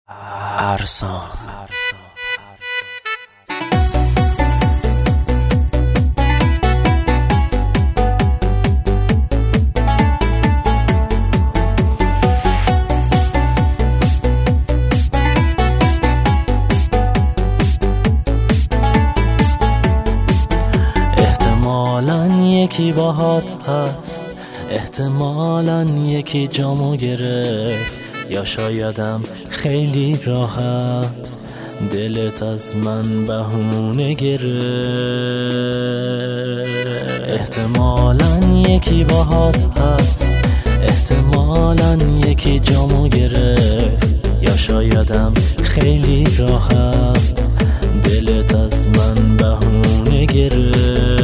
ارسان. احتمالاً یکی باهات هست، احتمالاً یکی جامو گرفت، یا شایدم خیلی راحت دلت از من بهونه گرفت. احتمالاً یکی باهات هست، احتمالاً یکی جامو گرفت، یا شایدم خیلی راحت دلت از من بهونه گرفت.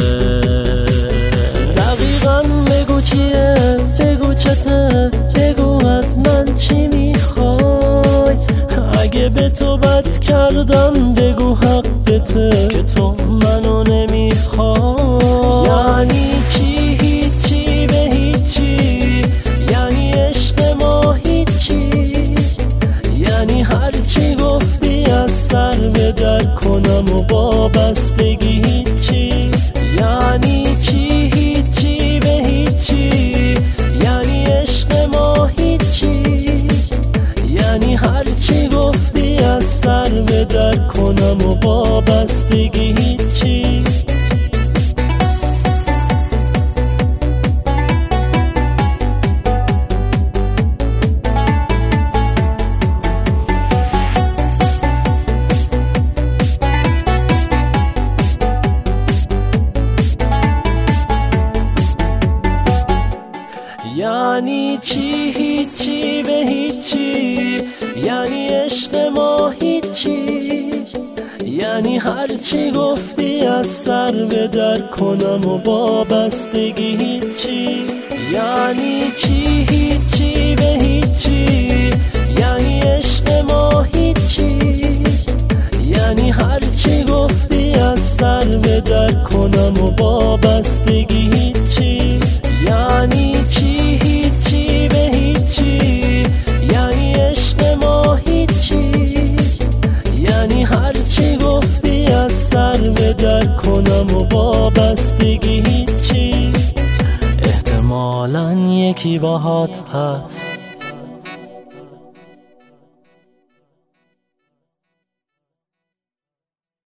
دقیقاً بگو چیه، بگو چته، بگو از من چی میخوای. اگه به تو بد کردم بگو حقته که تو منو نمیخوای. یعنی چی هیچی به هیچی، یعنی عشق ما هیچی، یعنی هرچی گفتی از سر به در کنم و وابستگی هیچی. یعنی چی هیچی به هیچی، یعنی عشق ما هیچی، یعنی هرچی گفتی از سر به در کنم و وابستگی هیچی. یعنی چی هیچی به هیچی، یعنی عشق ما هیچی، یعنی هرچی گفتی از سر به در کنم و وابستگی هیچی. یعنی چی هیچی به هیچی، یعنی عشق ما هیچی، یعنی هرچی گفتی از سر به در کنم و وابستگی هیچی. یعنی چی هیچی به هیچی، یعنی عشق ما هیچی، یعنی هرچی گفتی از سر به در کنم و وابستگی هیچی. احتمالاً یکی باهات هست،